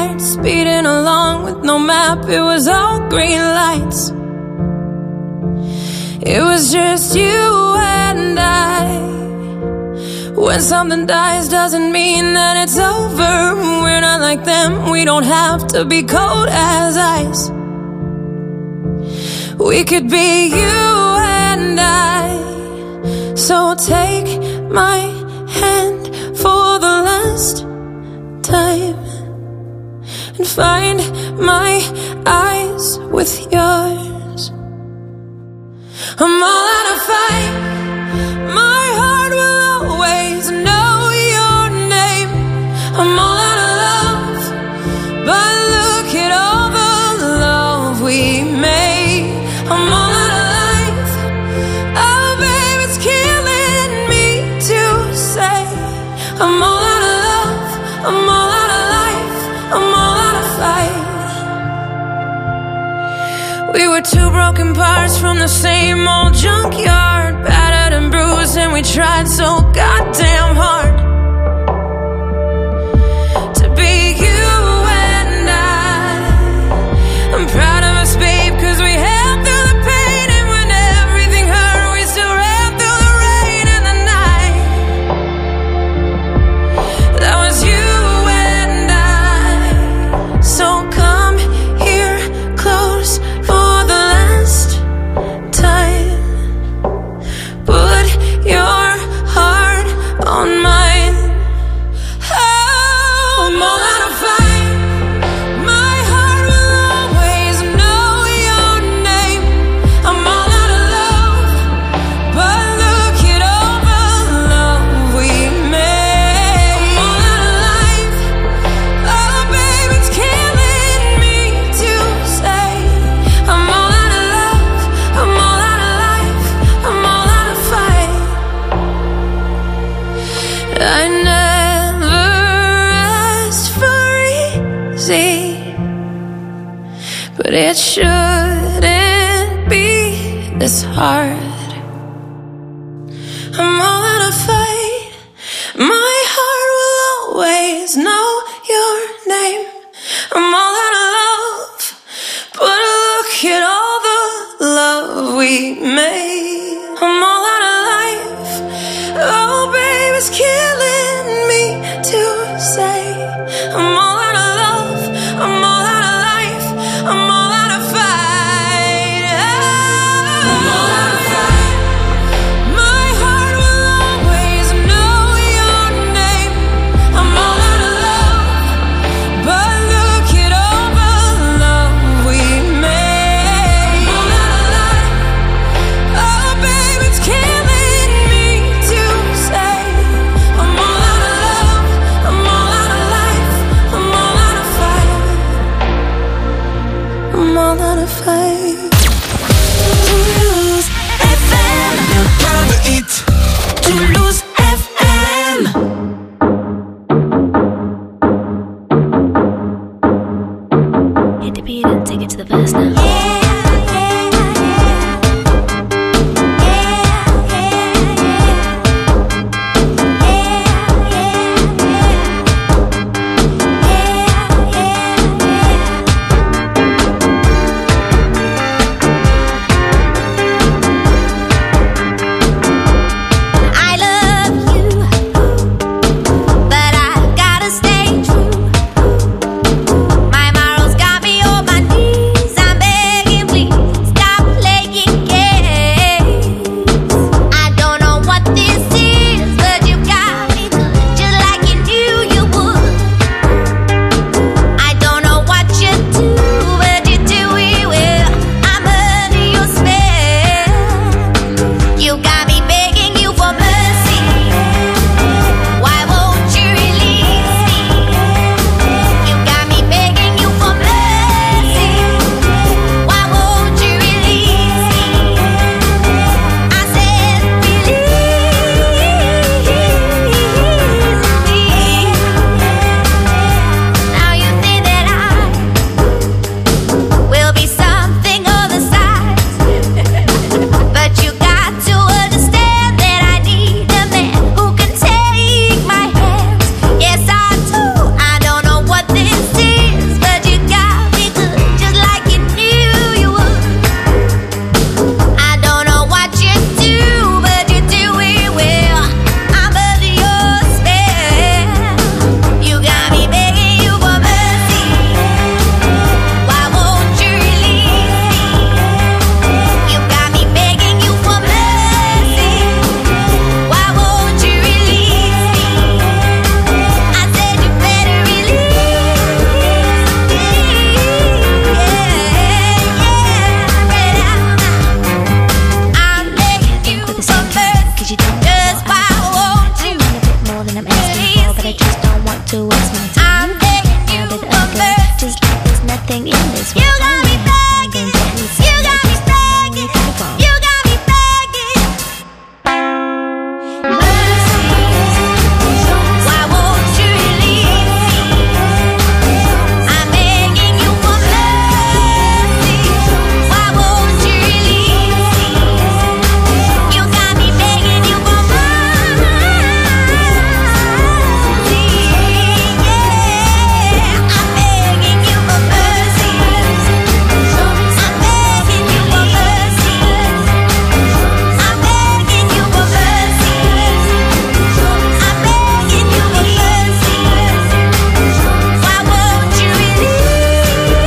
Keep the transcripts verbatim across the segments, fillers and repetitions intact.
heart speeding along with no map. It was all green lights. It was just you and I. When something dies doesn't mean that it's over. We're not like them, we don't have to be cold as ice. We could be you and I. So take my hand for the last time and find my eyes with yours. I'm all out of fight. My heart will always know your name. I'm all out of love, but look at all the love we made. I'm all out of life. Oh, babe, it's killing me to say. I'm all out of love. I'm all out of life. I'm all out of fight. We were two broken parts from the same old junkyard, battered and bruised, and we tried so goddamn hard to be you and I. I'm proud of us, babe, cause we held through the pain, and when everything hurt, we still ran through the rain and the night. That was you and I. So come here close for the last time. Put your heart on mine. Oh, I'm all out of fight. My heart will always know your name. I'm all out of love, but look at all the love we made. I'm all out of life. Oh, babe, it's killing me to say. I'm all out of love. I'm all out of life. I'm all out of fight. I never asked for easy, but it shouldn't be this hard. I'm all out of fight. My heart will always know your name. I'm all out of love, but look at all the love we made. I'm all out of life. Oh, babe, it's killing me to say. I'm all out of love. I'm all out of life. I'm all out of fight. I'm all out of fight. My heart will always know your name. I'm all out of love, but look at all the love we made. I'm all out of life. Oh, babe, it's killing me to say. I'm all out of love. I'm all out of life. I'm all out of fight. I'm all out of fight. Toulouse F M. The hit. Toulouse F M. Hit the beat and take it to the verse now. I love you, but I gotta stay true. My morals got me on my knees. I'm begging. towards me. I'm begging you for mercy. Just like there's nothing in this world. You got me begging. You got me begging. You got me begging. Mercy. Why won't you leave me? I'm begging you for mercy. Why won't you leave me? You got me begging you for mercy. Yeah, I'm begging you for mercy. I'm begging you for mercy. I'm begging you for mercy. I'm begging you for mercy. Why won't you release me?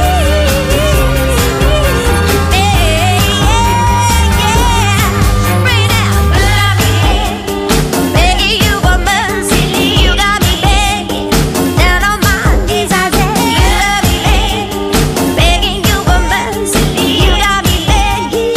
Right now, love me, begging you for mercy. You got me begging, down on my knees I say, love me, begging you for mercy. You got me begging.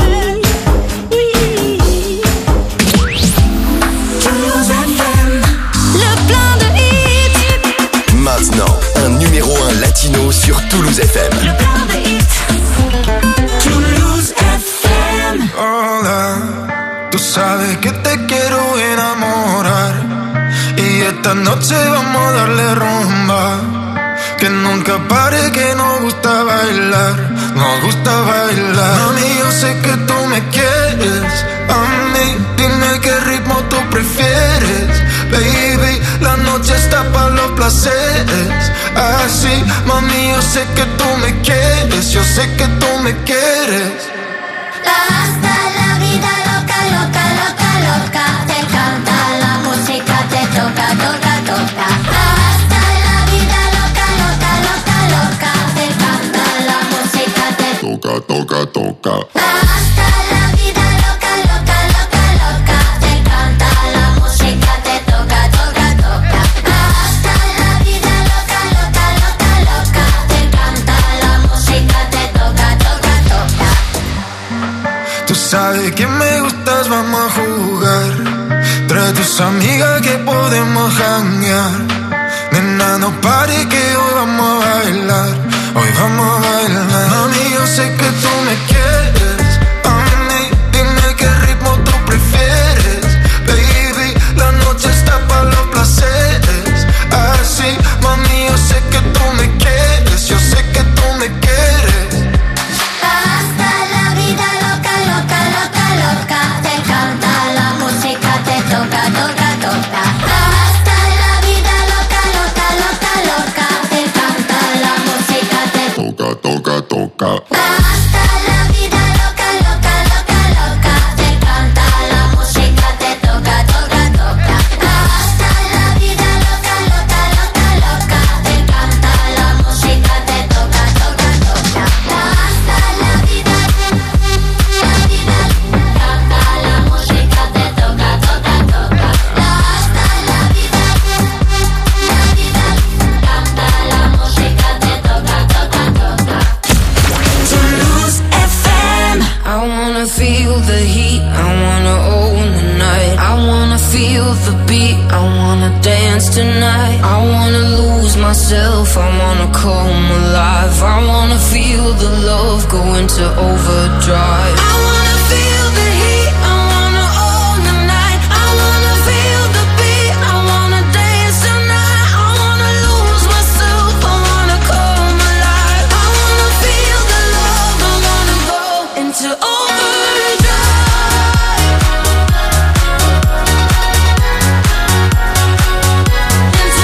Le plan de hit. Maintenant, un numéro un latino sur Toulouse F M. Le plan de hit. Toulouse F M. Hola, tú sabes que te quiero enamorar y esta noche vamos a darle rumba. Que nunca pare, que nos gusta bailar, nos gusta bailar. Mami, yo sé que tú me quieres, a mí dime qué ritmo tú prefieres. Baby, la noche está para los placeres. Así, mami, yo sé que tú me quieres, yo sé que tú me quieres. Hasta la vida loca, loca, loca, loca. Te encanta la música, te toca, toca, toca. Hasta la vida loca, loca, loca, loca. Te encanta la música, te Toca, toca, toca. hasta la vida loca, loca, loca, loca. Te encanta la música, te toca, toca, toca. Hasta la vida loca, loca, loca, loca. Te encanta la música, te toca, toca, toca. Tú sabes que me gustas, vamos a jugar. Trae tus amigas que podemos janguear. Nena, no pare que hoy vamos a bailar. Hoy vamos a bailar. Mami, yo sé que tú me quieres. A mí, dime qué ritmo tú prefieres. Baby, la noche está para los placeres. Así, mami, yo sé que tú me quieres. Yo sé que tú me quieres. Hasta la vida loca, loca, loca, loca. Te encanta la música, te toca, toca, toca. Hasta la vida loca, loca, loca, loca. Te encanta la música, te Toca, toca, toca. hasta la vida loca, loca, loca, loca. Te encanta la música, te toca, toca, toca. Hasta la vida loca, loca, loca, loca. Te encanta la música, te toca, toca, toca. Hasta la vida, la vida, canta la música, te toca, toca, toca. Hasta la vida, la vida, canta la música, te toca, toca, toca. Toulouse F M. I wanna feel the heat, I wanna own the night. I wanna feel the beat, I wanna dance tonight. I wanna lose myself, I wanna come alive. I wanna feel the love go into overdrive. I wanna feel the heat, I wanna own the night. I wanna feel the beat, I wanna dance tonight. I wanna lose myself, I wanna come alive. I wanna feel the love, I wanna go into overdrive. Into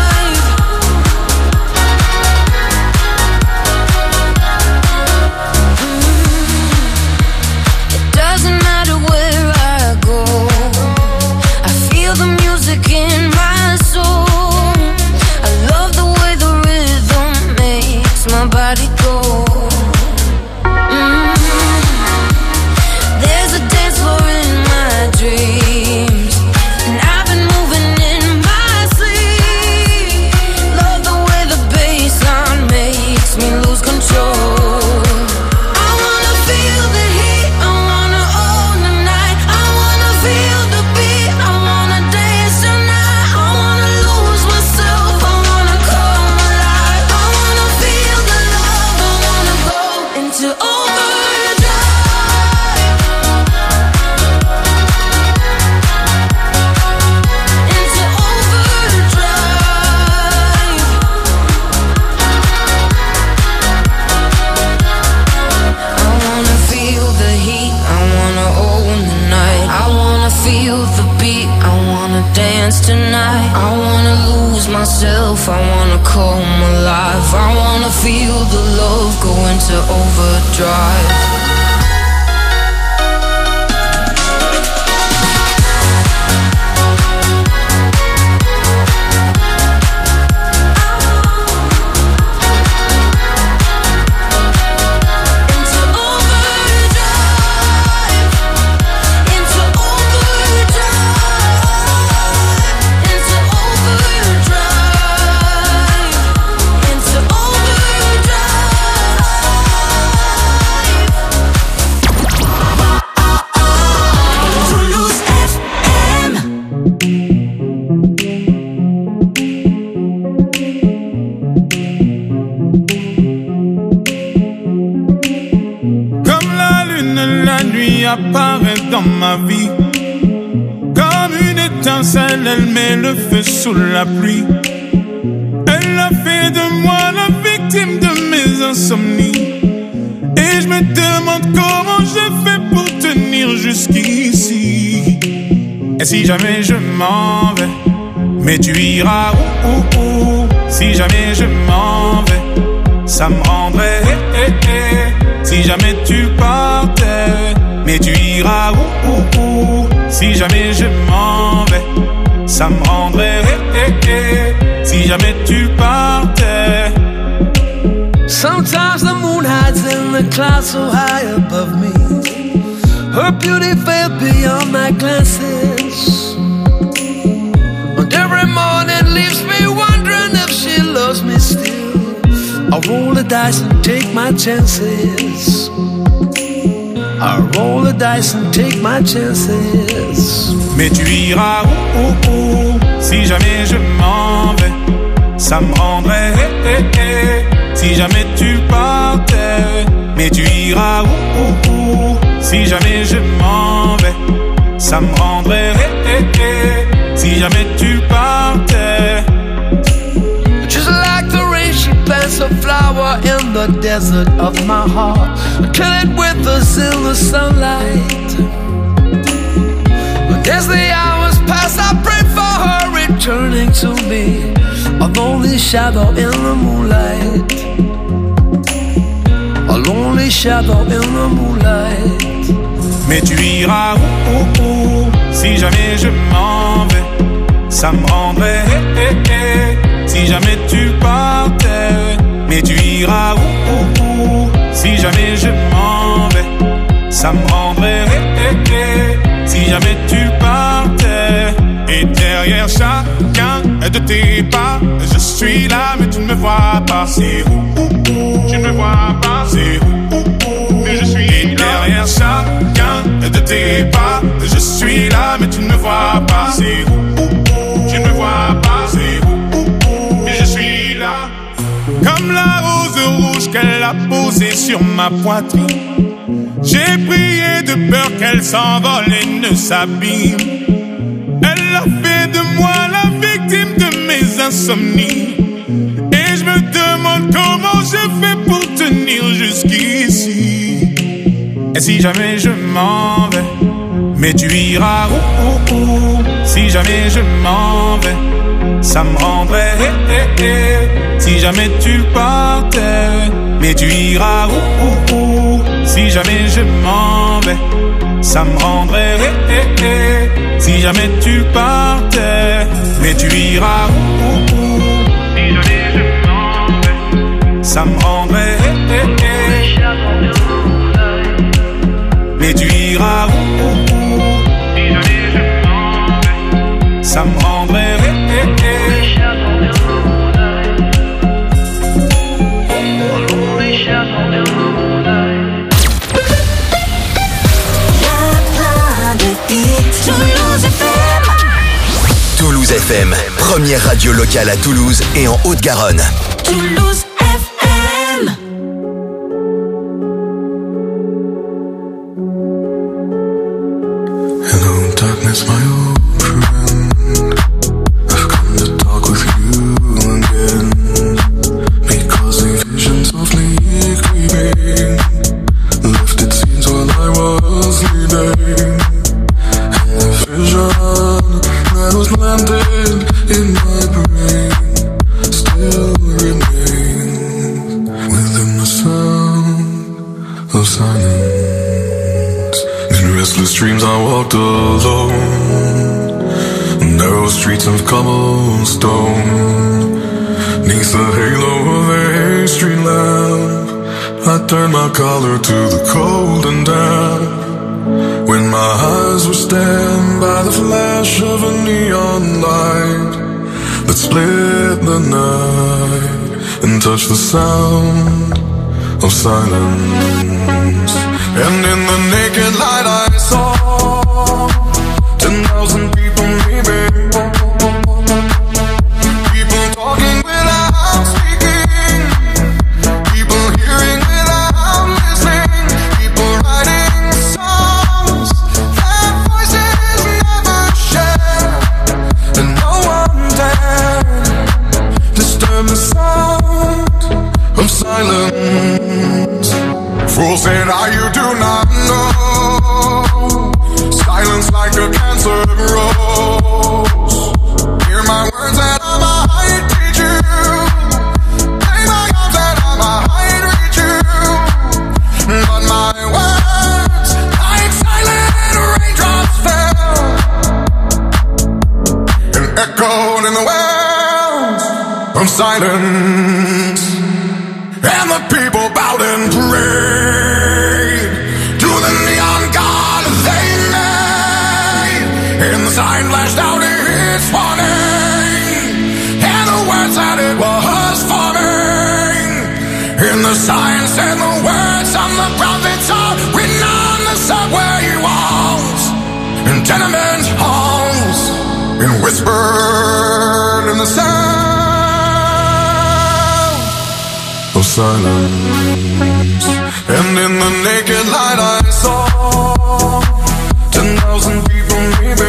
overdrive. lose myself, I wanna come alive. I wanna feel the love go into overdrive. Apparaît dans ma vie comme une étincelle, elle met le feu sous la pluie. Elle a fait de moi la victime de mes insomnies. Et je me demande comment j'ai fait pour tenir jusqu'ici. Et si jamais je m'en vais, mais tu iras où, où, où. Si jamais je m'en vais, ça me rendrait eh, eh, eh. Si jamais tu partais, mais tu iras où, où, où. Si jamais je m'en vais, ça me rendrait eh, eh, eh. Si jamais tu partais. Sometimes the moon hides in the clouds so high above me. Her beauty fell beyond my glances. And every morning leaves me wondering if she loves me still. I roll the dice and take my chances. I roll the dice and take my chances. Mais tu iras où, où, où. Si jamais je m'en vais, ça me rendrait eh, eh, eh. Si jamais tu partais, mais tu iras où, où, où. Si jamais je m'en vais, ça me rendrait eh, eh, eh. Si jamais tu partais. Just like the rain, she plants a flower in the desert of my heart, till it withers in the sunlight. But as the hours pass, I pray for her returning to me, a lonely shadow in the moonlight. A lonely shadow in the moonlight. Mais tu iras où, où, où. Si jamais je m'en vais, ça me rendrait eh, eh, eh. Si jamais tu partais, mais tu iras où, où, où. Si jamais je m'en vais, ça me rendrait eh, eh, eh. Si jamais tu partais. Et derrière chacun de tes pas, je suis là mais tu ne me vois pas. C'est où, où, où. Tu ne me vois pas. C'est où, où, où. Mais je suis et là. Derrière chacun de tes pas, je suis là mais tu ne me vois pas. C'est où, où, où. Tu ne me vois pas. C'est où, où, où. Mais je suis là. Comme la rose rouge qu'elle a posée sur ma poitrine, j'ai prié de peur qu'elle s'envole et ne s'abîme. Elle a fait de moi la victime de mes insomnies. Et je me demande comment j'ai fait pour tenir jusqu'ici. Et si jamais je m'en vais, mais tu iras où, où, où. Si jamais je m'en vais, ça me rendrait eh, eh, eh. Si jamais tu partais, mais tu iras où, où, où. Si jamais je m'en vais, ça me rendrait eh, eh, eh. Si jamais tu partais, mais tu iras où, où, où. Si jamais je m'en vais, ça me rendrait eh, eh, eh. Mais tu iras où, où, où. Si jamais je m'en vais, ça me rendrait eh, eh, eh. Toulouse F M, première radio locale à Toulouse et en Haute-Garonne. Toulouse F M. Hello, darkness, my old friend. I've come to talk with you again, because a vision softly creeping left its scenes while I was sleeping. And a vision that was landed in my brain cobblestone. Neath the halo of a street lamp, I turned my collar to the cold and damp. When my eyes were stabbed by the flash of a neon light that split the night and touched the sound of silence. And in the naked light I saw ten thousand people maybe, people talking without speaking, people hearing without listening, people writing songs that voices never share, and no one dared disturb the sound of silence. Fool said, "Ah, you do not know. Silence like a cancer grows. Hear my words that I might teach you. Play my arms that I might reach you. But my words, like silent raindrops, fell and echoed in the wells of silence. And the people bowed and prayed to the neon god they made. And the sign flashed out its warning, and the words that it was forming. And the sign said the words of the prophets are written on the subway walls and tenement halls, and whispered in the sound of silence. And in the naked light I saw ten thousand people maybe,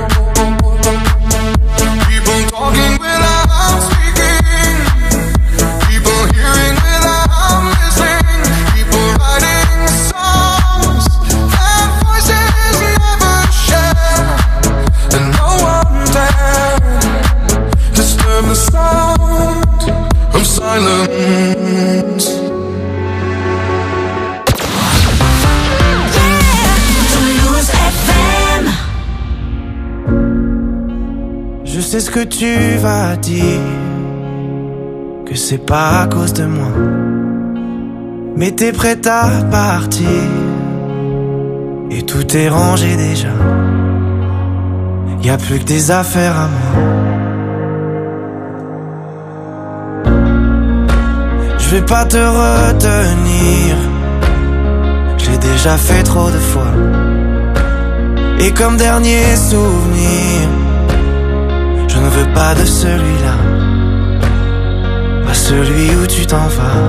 people talking without speaking, people hearing without listening, people writing songs that voices never share, and no one dared disturb the sound of silence. Je sais ce que tu vas dire, que c'est pas à cause de moi, mais t'es prête à partir, et tout est rangé déjà. Y'a plus que des affaires à moi. Je vais pas te retenir, j'ai déjà fait trop de fois. Et comme dernier souvenir, je ne veux pas de celui-là, pas celui où tu t'en vas.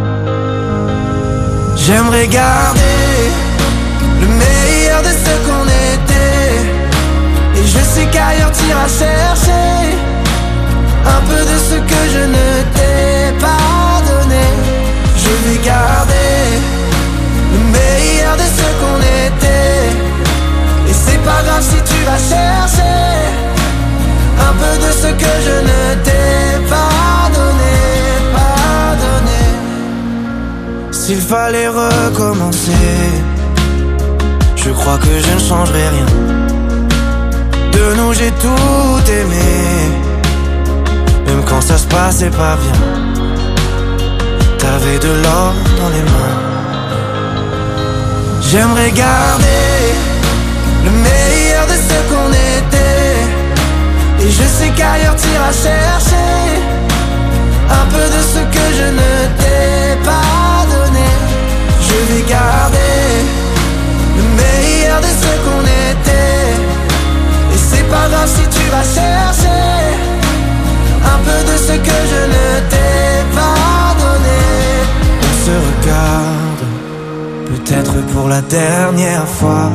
J'aimerais garder le meilleur de ce qu'on était, et je sais qu'ailleurs t'iras chercher un peu de ce que je ne t'ai pas donné. Je vais garder le meilleur de ce qu'on était, et c'est pas grave si tu vas chercher un peu de ce que je ne t'ai pas donné, pas donné. S'il fallait recommencer, je crois que je ne changerai rien. De nous j'ai tout aimé, même quand ça se passait pas bien. T'avais de l'or dans les mains. J'aimerais garder le meilleur de ce qu'on était, et je sais qu'ailleurs t'iras chercher un peu de ce que je ne t'ai pas donné. Je vais garder le meilleur de ce qu'on était, et c'est pas grave si tu vas chercher un peu de ce que je ne t'ai pas donné. On se regarde, peut-être pour la dernière fois,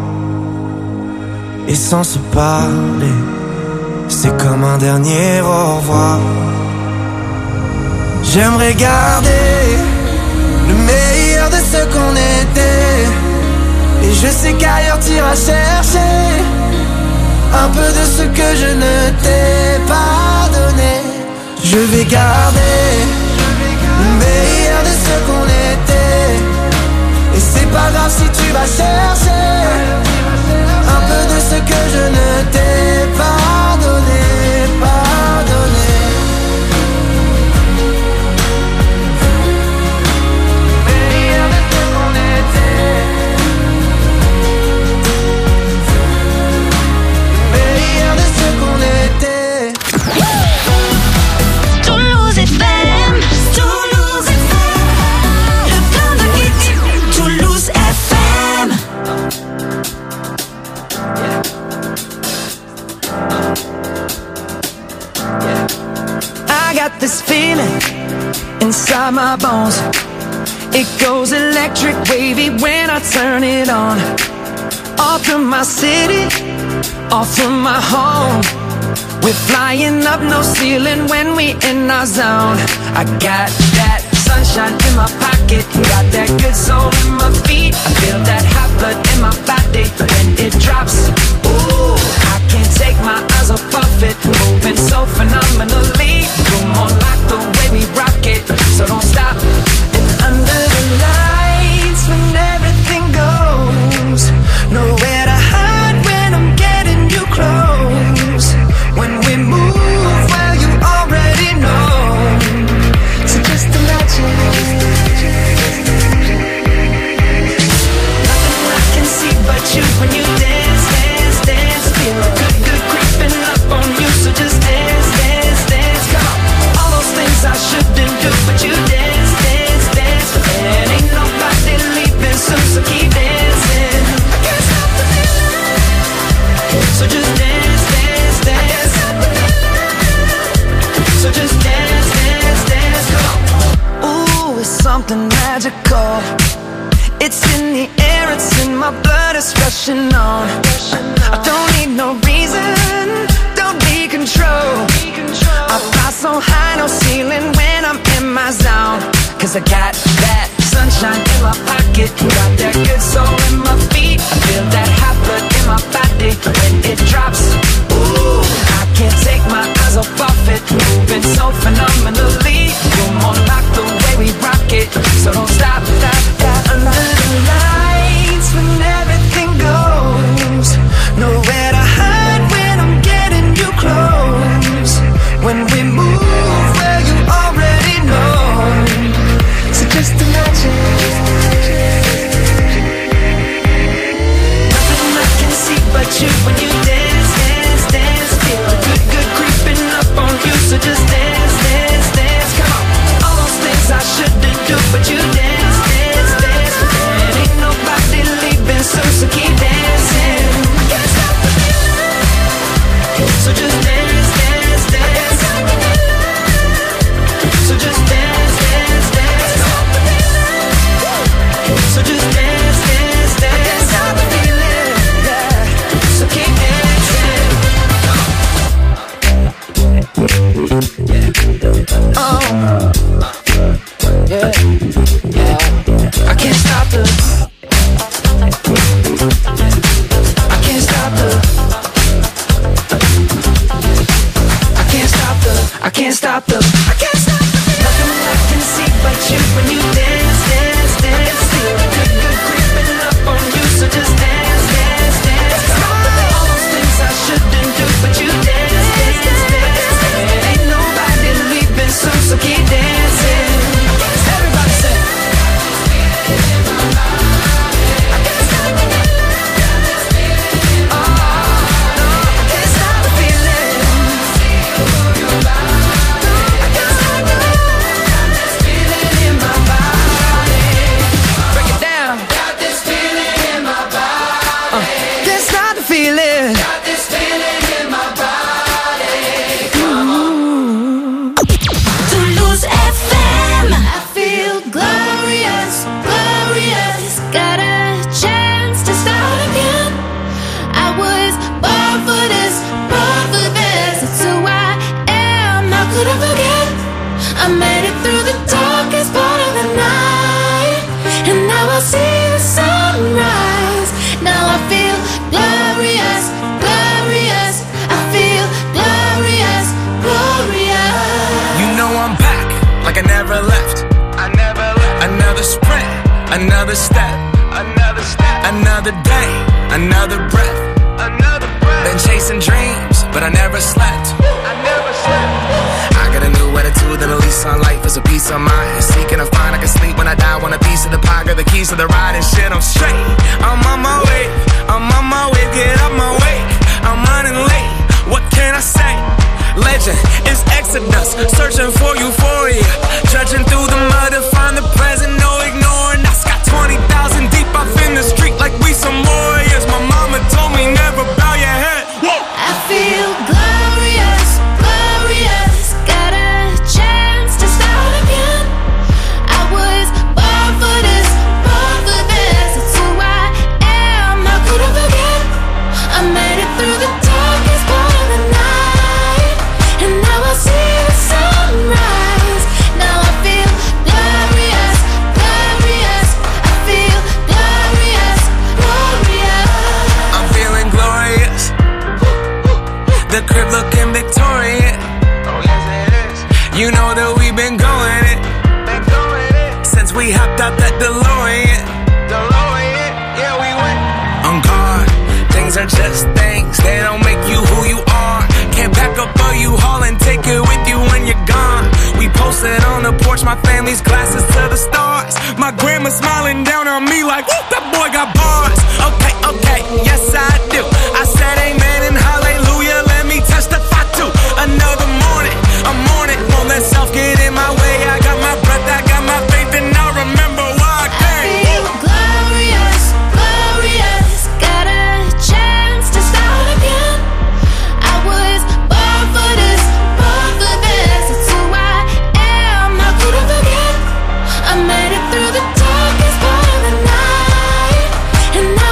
et sans se parler, c'est comme un dernier au revoir. J'aimerais garder le meilleur de ce qu'on était, et je sais qu'ailleurs t'iras chercher un peu de ce que je ne t'ai pas donné. Je vais garder le meilleur de ce qu'on était, et c'est pas grave si tu vas chercher un peu de ce que je ne t'ai pas donné, got this feeling inside my bones. It goes electric wavy when I turn it on. Off from my city, off from my home. We're flying up, no ceiling when we in our zone. I got that sunshine in my pocket, got that good soul in my feet. I feel that hot blood in my body when it drops. Ooh, I can't take my eyes off of it, moving so phenomenally. You're more like the way we rock it, so don't stop. And under the lights when everything goes, nowhere to hide when I'm getting you close. When we move, well you already know. So just imagine. Nothing I can see but you when you dance, dance, dance. Feel good, good creeping up on you. So just dance, dance, dance. Come on. All those things I shouldn't do, but you dance, dance, dance. And ain't nobody leaving soon, so keep dancing. I can't stop the feeling. So just dance, dance, dance. So just dance, dance, dance. Come on. Ooh, it's something magical. It's in the air, it's in my blood, it's rushing on. I don't need no reason, don't need control. I fly so high, no ceiling when I'm in my zone. Cause I got that sunshine in my pocket, got that good soul in my feet. I feel that hot blood in my body when it drops. Ooh, I can't take my eyes off of it, moving so phenomenally. You're more like the way we rock it, so don't stop, stop, stop. Under the lights when everything goes, nowhere to hide when I'm getting you close. When we move, well you already know. So just imagine. Nothing I can see but you when you dance, dance, dance. Feel good, good creeping up on you. So just dance, dance, dance. Come on. All those things I shouldn't do, but you dance, dance, dance. And ain't nobody leaving soon, so keep dancing. I can't stop the feeling. So just dance, dance, dance. So just dance, dance, dance. So just dance, dance, dance. I can't stop the feeling, yeah. So keep dancing. Oh, yeah, yeah. I can't stop the. I can't stop the. I can't stop the. I can't stop the. I can't stop the. Nothing I can see but you when you dance, dance, dance. Feel good, good creeping up on you, so just dance, dance, dance. All those things I shouldn't do, but you dance, dance, dance. And ain't nobody leaving soon, so keep dancing. Everybody say. I can't stop the feeling. Oh, no, I can't stop the feeling. I can't stop the feeling in my body. Break it down. Got this feeling in my body. Uh, can't stop the feeling. Got this feeling in my body. Ooh. Toulouse F M. I feel glorious, glorious. Got a chance to start again. I was born for this, born for this. It's who I am. How could I forget? I made it through the darkest part of the night, and now I see the sunrise. Now I feel glorious, glorious. I feel glorious, glorious. You know I'm back, like I never left. I never left. Another sprint, another step, another step, another day, another breath, another breath. Been chasing dreams, but I never slept. I never slept. I got a new attitude and a lease on life is a piece of mind. Seeking to find I can sleep when I die. Want a piece of the pie, got the keys to the ride and shit. I'm straight. I'm on my way. I'm on my way. Get up my way. I'm running late. What can I say? Legend is Exodus, searching for euphoria. Judging through the mud to find the present, no ignoring us. Got twenty thousand deep up in the street like we some warriors. My mama told me never bow your head. Whoa. I feel glorious, glorious. Got a You know that we've been going it since we hopped out that DeLorean. DeLorean, yeah, we went on guard. Things are just things, they don't make you who you are. Can't pack up a U-Haul and take it with you when you're gone. We posted on the porch, my family's glasses to the stars. My grandma smiling down on me like, whoop, that boy got bars. Okay, okay, yes I do. I said amen and hallelujah, let me testify too. Another morning, I'm on it, won't let self get in my way. I got my breath, I got my faith, and I remember why I came. I feel glorious, glorious. Got a chance to start again. I was born for this, born for this. It's who I am, how could I forget? I made it through the darkest part of the night, and I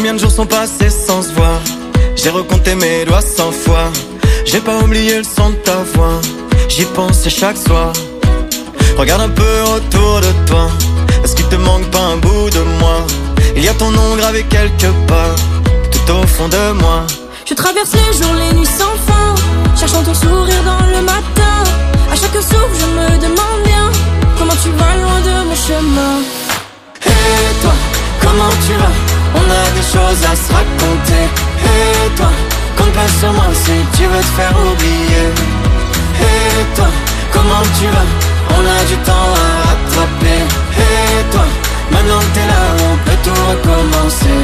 Combien de jours sont passés sans se voir? J'ai recompté mes doigts cent fois. J'ai pas oublié le son de ta voix. J'y pensais chaque soir. Regarde un peu autour de toi. Est-ce qu'il te manque pas un bout de moi? Il y a ton nom gravé quelque part, tout au fond de moi. Je traverse les jours, les nuits sans fin, cherchant ton sourire dans le matin. À chaque souffle je me demande bien comment tu vas loin de mon chemin. Et toi, comment tu vas? On a des choses à se raconter. Et toi, compte pas sur moi si tu veux te faire oublier. Et toi, comment tu vas? On a du temps à rattraper. Et toi, maintenant que t'es là, on peut tout recommencer.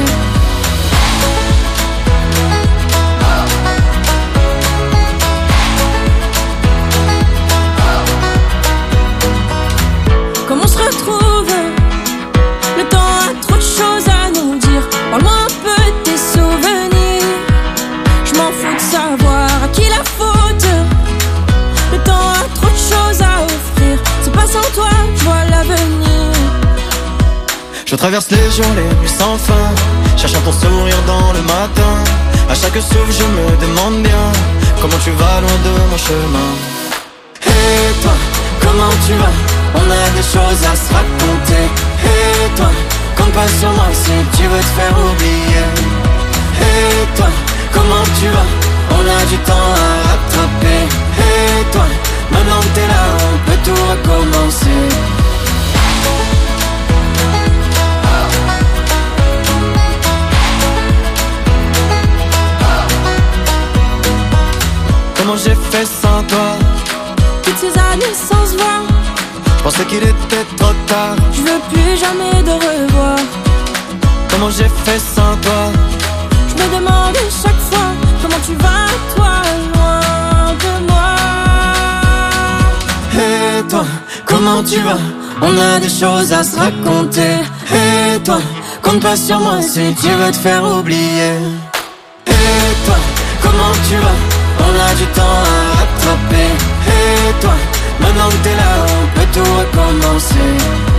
Comment on se retrouve? Le temps a trop de choses à nous dire. Parle-moi un peu de tes souvenirs. Je m'en fous de savoir à qui la faute. Le temps a trop de choses à offrir. C'est pas sans toi, je vois l'avenir. Je traverse les jours, les nuits sans fin, cherchant ton sourire dans le matin. À chaque souffle je me demande bien comment tu vas loin de mon chemin. Et toi, comment tu vas? On a des choses à se raconter. Et toi, compte pas sur moi si tu veux te faire oublier. Et toi, comment tu vas? On a du temps à rattraper. Et toi, maintenant que t'es là, on peut tout recommencer. Comment j'ai fait sans toi? Toutes ces années sans se voir, je pensais qu'il était trop tard. je veux plus jamais de revoir. Comment j'ai fait sans toi? Je me demande chaque fois comment tu vas, toi, loin de moi. Et toi, comment tu vas? On a des choses à se raconter. Et toi, compte pas sur moi si tu veux te faire oublier. Et toi, comment tu vas? On a du temps à rattraper. Et toi, maintenant que t'es là, on peut tout recommencer.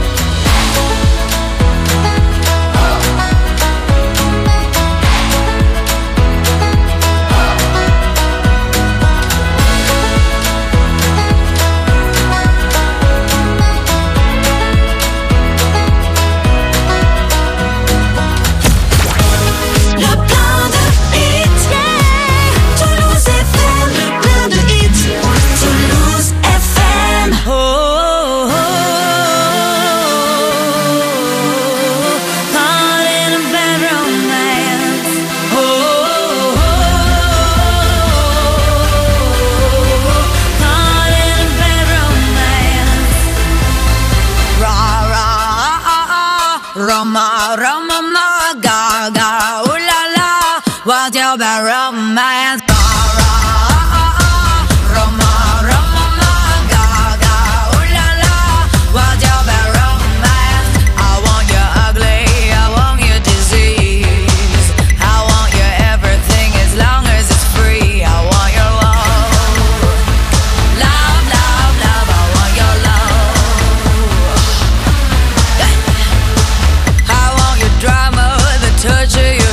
Roma, Roma, ma, ga, ga, ooh la la, what's your bad romance? Touch of your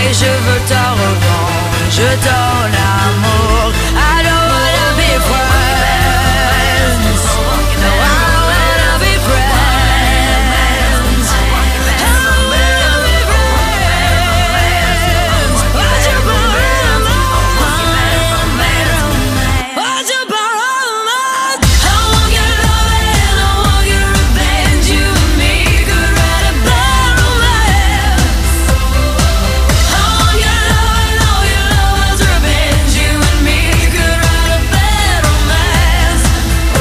et je veux ta revanche, ton amour. I don't wanna be friends. No, I don't wanna be friends. I don't wanna be friends. Why'd you borrow my Why'd you borrow my I want your love and I want your revenge. You and me could write a bad romance. I want your love and all your love's revenge. You and me could write a bad romance. Oh,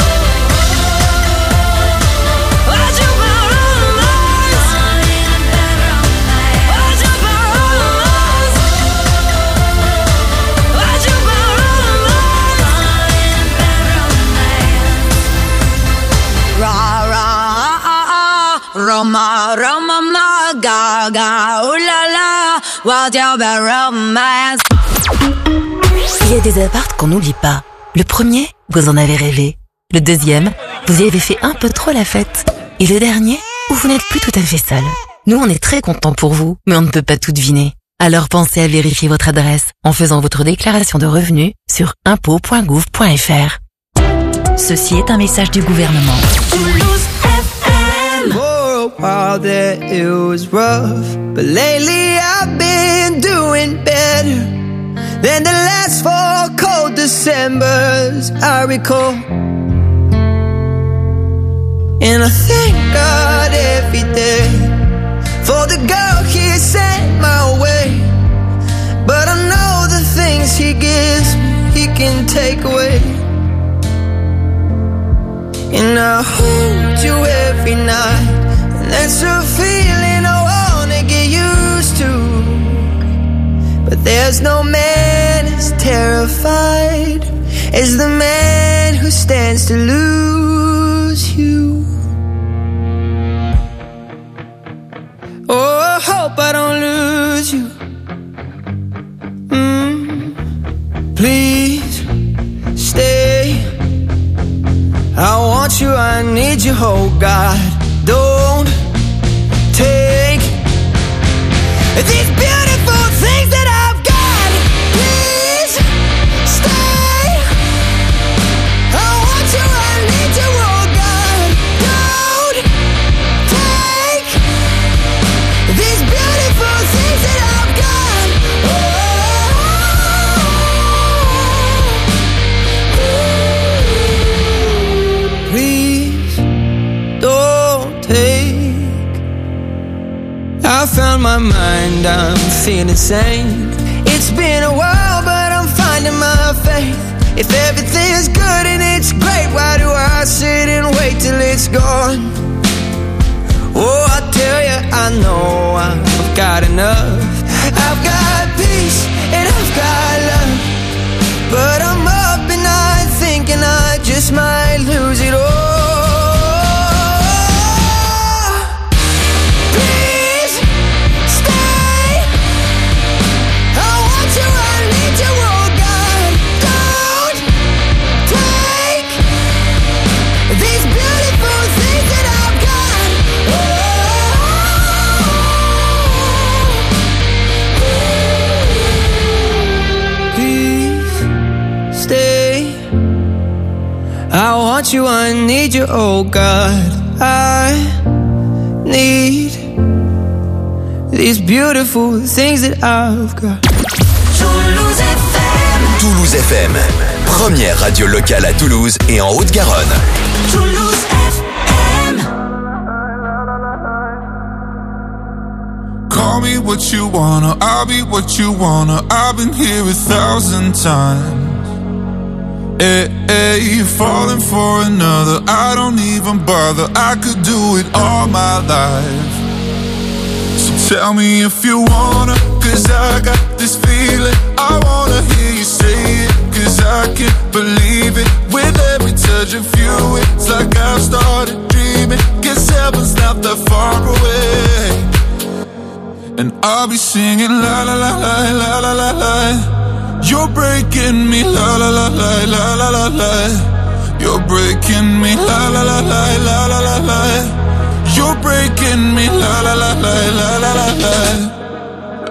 why'd you borrow my Why'd you borrow Why'd you Ra ra Roma Roma ma ga ga ooh la la what's your bad romance. Il y a des apparts qu'on n'oublie pas. Le premier, vous en avez rêvé. Le deuxième, vous y avez fait un peu trop la fête. Et le dernier, où vous n'êtes plus tout à fait seul. Nous, on est très contents pour vous, mais on ne peut pas tout deviner. Alors pensez à vérifier votre adresse en faisant votre déclaration de revenus sur impôts point gouv point fr. Ceci est un message du gouvernement. For a while there it was rough, but lately I've been doing better than the last four cold Decembers I recall. And I thank God every day for the girl He sent my way. But I know the things He gives me He can take away. And I hold you every night, and that's a feeling I wanna get used to. But there's no man as terrified as the man who stands to lose you. Oh, I hope I don't lose you. Mm, please stay. I want you, I need you, oh God. Don't take these beautiful things that I've got. Please stay. I want you, I need you, oh God. Don't take these beautiful things that I've got. Oh, please don't take. I found my mind, I'm feeling sane. It's been a while, but I'm finding my faith. If everything's good and it's great, why do I sit and wait till it's gone? Oh, I tell you, I know I've got enough. I've got peace and I've got love, but I'm up and I thinking I just might lose it all. I want you, I need you, oh God. I need these beautiful things that I've got. Toulouse F M. Toulouse F M, première radio locale à Toulouse et en Haute-Garonne. Toulouse F M. Call me what you wanna, I'll be what you wanna. I've been here a thousand times. Hey, hey, you're falling for another, I don't even bother. I could do it all my life. So tell me if you wanna, cause I got this feeling. I wanna hear you say it, cause I can't believe it. With every touch of you, it's like I've started dreaming. Guess heaven's not that far away. And I'll be singing la la la la la la la la. You're breaking me, la la la la la la la la. You're breaking me, la la la la la la la la. You're breaking me, la la la la la la la la.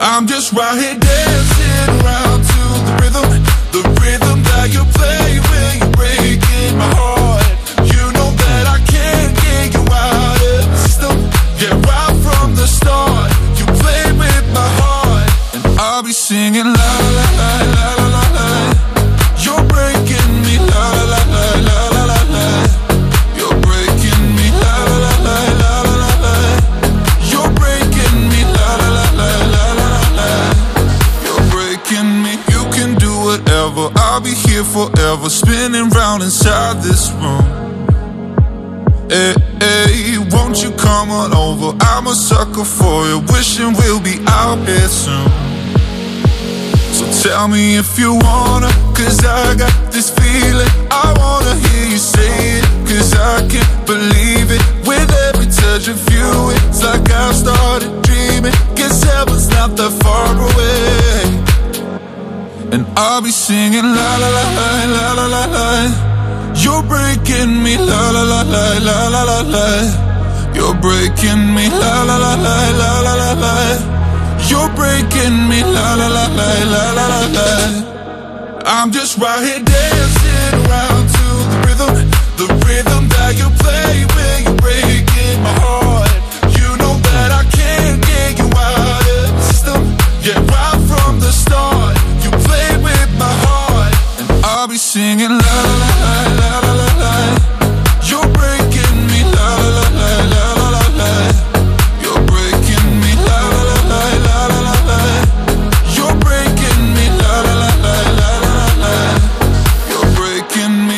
I'm just right here dancing around to the rhythm, the rhythm that you play when you're breaking my heart. You know that I can't get you out of the system. Yeah, right from the start, you play with my heart, and I'll be singing la la la la la la la. You're breaking me la la la la la la la. You're breaking me la la la la la la la. You're breaking me la la la la la la la. You're breaking me. You can do whatever. I'll be here forever, spinning round inside this room. Hey, hey, won't you come on over? I'm a sucker for you, wishing we'll be out here soon. So tell me if you wanna, cause I got this feeling. I wanna hear you say it, cause I can't believe it. With every touch of you, it's like I've started dreaming. Guess heaven's not that far away. And I'll be singing la la la la la la la. You're breaking me la la la la la la la la. You're breaking me la la la la la la la la. You're breaking me la la la la la la la la. I'm just right here dancing around to the rhythm, the rhythm that you play when you're breaking my heart. You know that I can't get you out of the system. Yeah, right from the start, you play with my heart, and I'll be singing la la la la la la la. You're breaking me la la la la la la la. You're breaking me la la la la la la la. You're breaking me la la la la la la la. You're breaking me.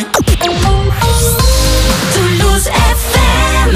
Toulouse F M.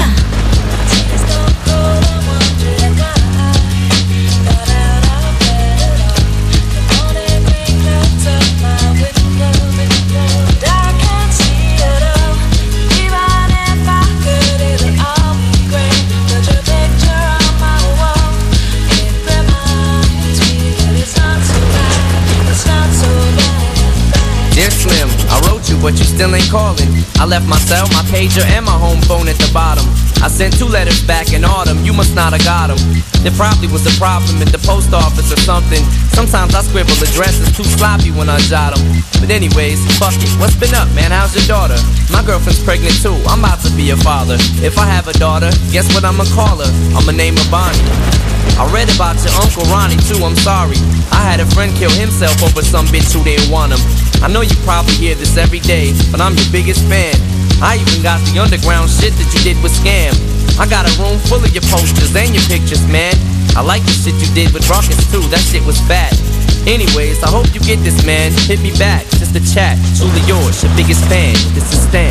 Dear Slim, I wrote you, but you still ain't calling. I left my cell, my pager, and my home phone at the bottom. I sent two letters back in autumn, you must not have got them. There probably was a problem at the post office or something. Sometimes I scribble addresses too sloppy when I jot them. But anyways, fuck it, what's been up, man? How's your daughter? My girlfriend's pregnant too, I'm about to be a father. If I have a daughter, guess what I'ma call her? I'ma name her Bonnie. I read about your Uncle Ronnie too, I'm sorry. I had a friend kill himself over some bitch who didn't want him. I know you probably hear this every day, but I'm your biggest fan. I even got the underground shit that you did with Scam. I got a room full of your posters and your pictures, man. I like the shit you did with Rockets too, that shit was bad. Anyways, I hope you get this, man. Hit me back, just a chat. Truly yours, your biggest fan. This is Stan.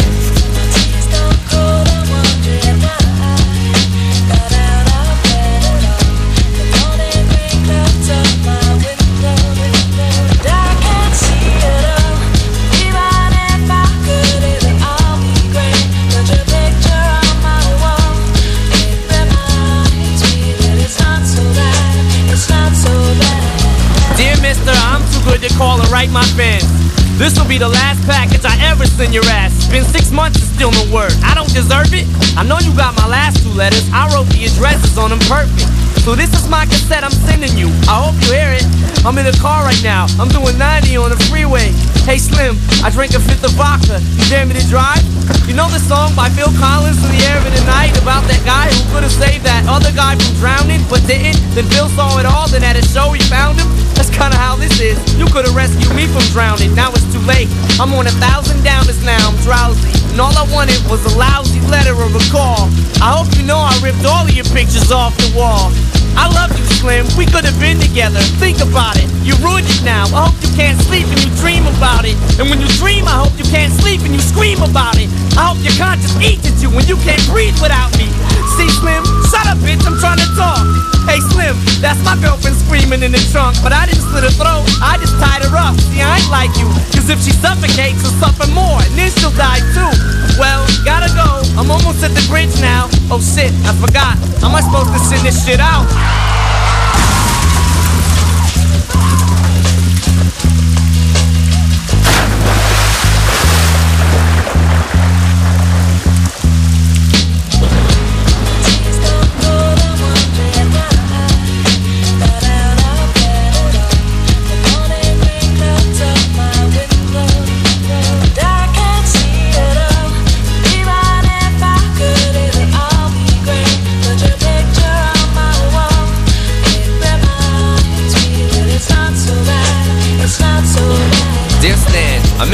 To call and write my fans. This'll be the last package I ever send your ass. It's been six months and still no word. I don't deserve it. I know you got my last two letters. I wrote the addresses on them perfect. So this is my cassette I'm sending you. I hope you hear it. I'm in the car right now. I'm doing ninety on the freeway. Hey Slim, I drank a fifth of vodka. You dare me to drive? You know the song by Phil Collins, In the Air of the Night, about that guy who could have saved that other guy from drowning, but didn't? Then Phil saw it all, then at a show he found him. That's kinda how this is. You could've rescued me from drowning, now it's too late. I'm on a thousand downers now, I'm drowsy. And all I wanted was a lousy letter or a call. I hope you know I ripped all of your pictures off the wall. I love you, Slim, we could've been together. Think about it, you ruined it now. I hope you can't sleep and you dream about it. And when you dream, I hope you can't sleep and you scream about it. I hope your conscience eats at you when you can't breathe without me. See, Slim, shut up, bitch, I'm trying to talk. Hey, Slim, that's my girlfriend screaming in the trunk. But I didn't slit her throat, I just tied her up. See, I ain't like you, cause if she suffocates, she'll suffer more, and then she'll die too. Well, gotta go, I'm almost at the bridge now. Oh shit, I forgot, how am I supposed to send this shit out?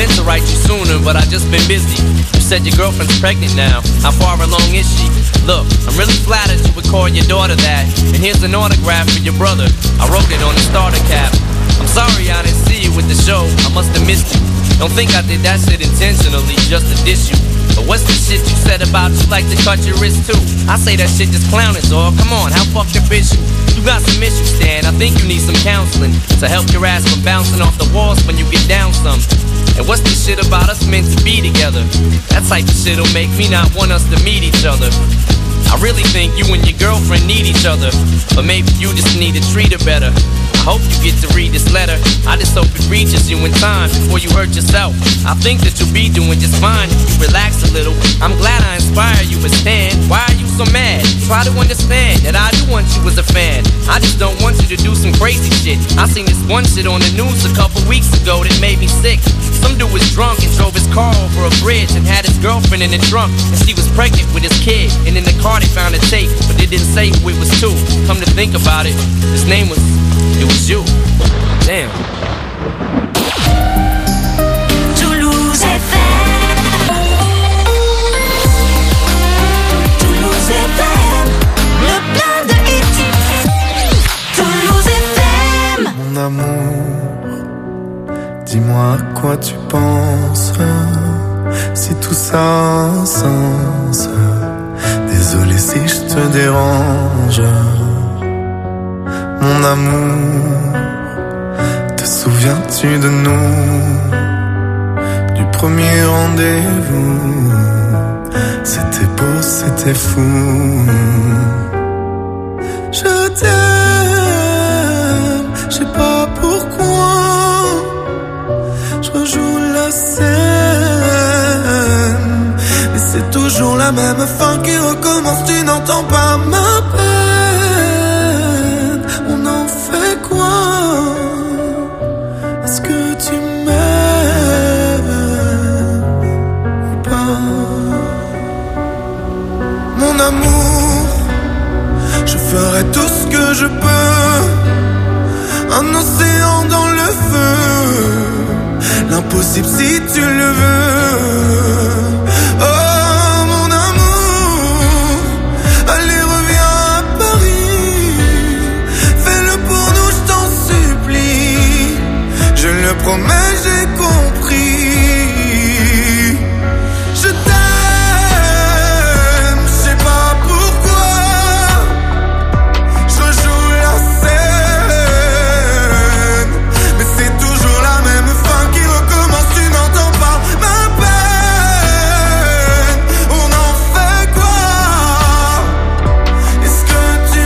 meant to write you sooner, but I just been busy. You said your girlfriend's pregnant now. How far along is she? Look, I'm really flattered you would call your daughter that. And here's an autograph for your brother. I wrote it on the starter cap. I'm sorry I didn't see you with the show. I must have missed you. Don't think I did that shit intentionally just to diss you. But what's the shit you said about you like to cut your wrist too? I say that shit just clowning, dog. Come on, how fucked up is you? You got some issues, Stan. I think you need some counseling to help your ass from bouncing off the walls when you get down some. And what's this shit about us meant to be together? That type of shit'll make me not want us to meet each other. I really think you and your girlfriend need each other, but maybe you just need to treat her better. I hope you get to read this letter. I just hope it reaches you in time before you hurt yourself. I think that you'll be doing just fine if you relax a little. I'm glad I inspire you, but Stan, why are you so mad? Try to understand that I do want you as a fan. I just don't want you to do some crazy shit. I seen this one shit on the news a couple weeks ago that made me sick. Some dude was drunk and drove his car over a bridge and had his girlfriend in the trunk, and she was pregnant with his kid. And in the car they found a tape, but they didn't say who it was to. Come to think about it, his name was, it was you. Damn. Toulouse F M. Toulouse F M. Le plein de hits. Toulouse F M. Mon amour, dis-moi à quoi tu penses, si tout ça a un sens. Désolé si je te dérange. Mon amour, te souviens-tu de nous, du premier rendez-vous? C'était beau, c'était fou. Je t'aime, je sais pas pourquoi. Je rejoue la scène, mais c'est toujours la même fin qui recommence. Tu n'entends pas ma peine. On en fait quoi? Est-ce que tu m'aimes ou pas? Mon amour, je ferai tout ce que je peux. Un océan dans le feu, l'impossible si tu le veux. Oh mon amour, allez reviens à Paris. Fais-le pour nous, je t'en supplie. Je le promets, j'ai compris. Je t'aime, je sais pas pourquoi. Je rejoue la scène, mais c'est toujours la même fin qui recommence. Tu n'entends pas ma peine. On en fait quoi? Est-ce que tu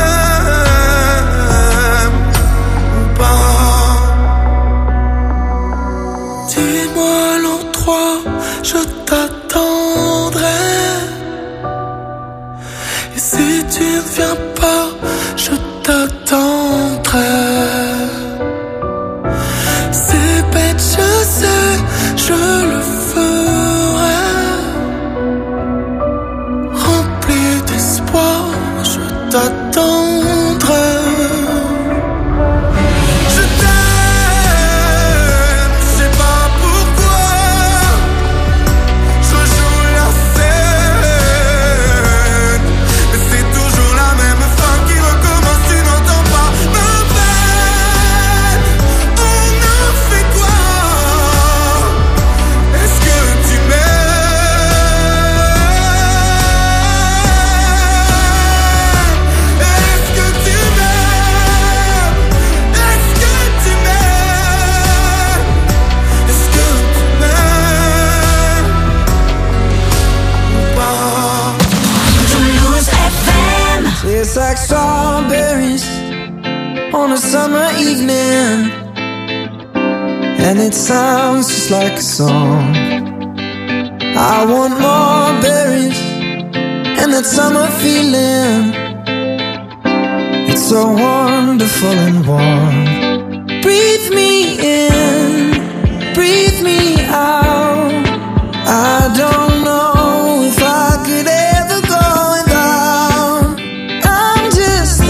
m'aimes ou pas? Dis-moi l'endroit, je t'attendrai. Et si tu ne viens pas, je t'attendrai. C'est bête, je sais, je le ferai. Rempli d'espoir, je t'attendrai. Je t'aime, je sais pas pourquoi. Je joue la scène, mais c'est toujours la même fin qui recommence. Tu n'entends pas ma peine. On en fait quoi? Est-ce que tu m'aimes? Est-ce que tu m'aimes? Est-ce que tu m'aimes? Est-ce que tu m'aimes ou pas? Toulouse F M. It's like strawberries on a summer evening, and it sounds just like a song. I want more berries and that summer feeling. It's so wonderful and warm. Breathe me in, breathe me out. I don't know if I could ever go without. I'm just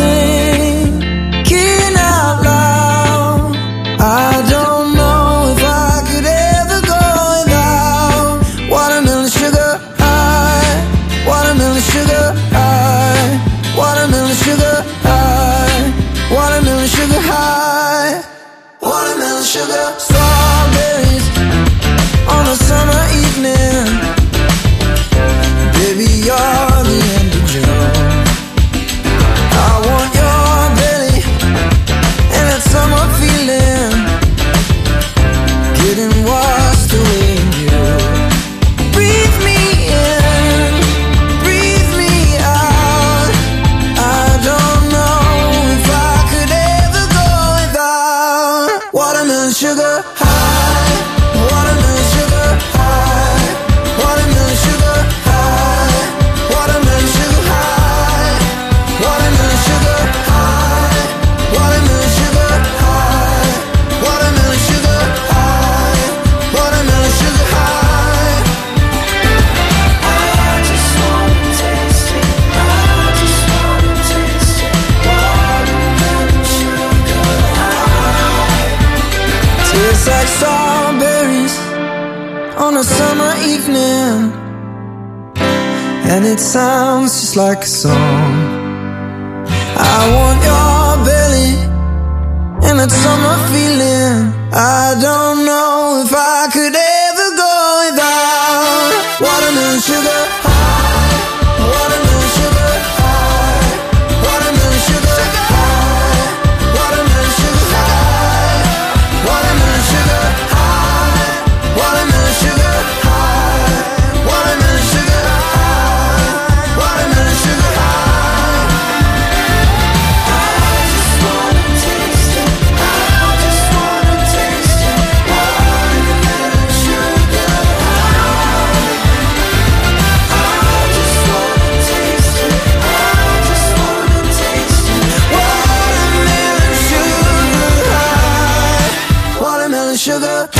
thinking out loud. I don't know if I could ever go sugar high. Watermelon sugar, strawberries on a summer evening. Baby, you're the end of June. I want your belly and that summer feeling, getting washed away in you. Breathe me in, breathe me out. I don't know if I could ever go without watermelon sugar high, watermelon sugar high, watermelon sugar high, watermelon sugar high, watermelon sugar high, watermelon sugar high, watermelon sugar high, watermelon sugar high. I just wanna taste it, I just wanna taste it, watermelon sugar high. Tastes like strawberries on a summer evening, and it sounds just like a song. I want your belly and that summer feeling. I don't know if I could ever go without watermelon sugar high, watermelon sugar high, watermelon sugar high, watermelon sugar high, watermelon sugar high, watermelon sugar high, watermelon sugar high, watermelon sugar high. I just wanna taste it, I just wanna taste it, watermelon sugar high. I just wanna taste it, I just wanna taste it, watermelon sugar high, watermelon sugar high.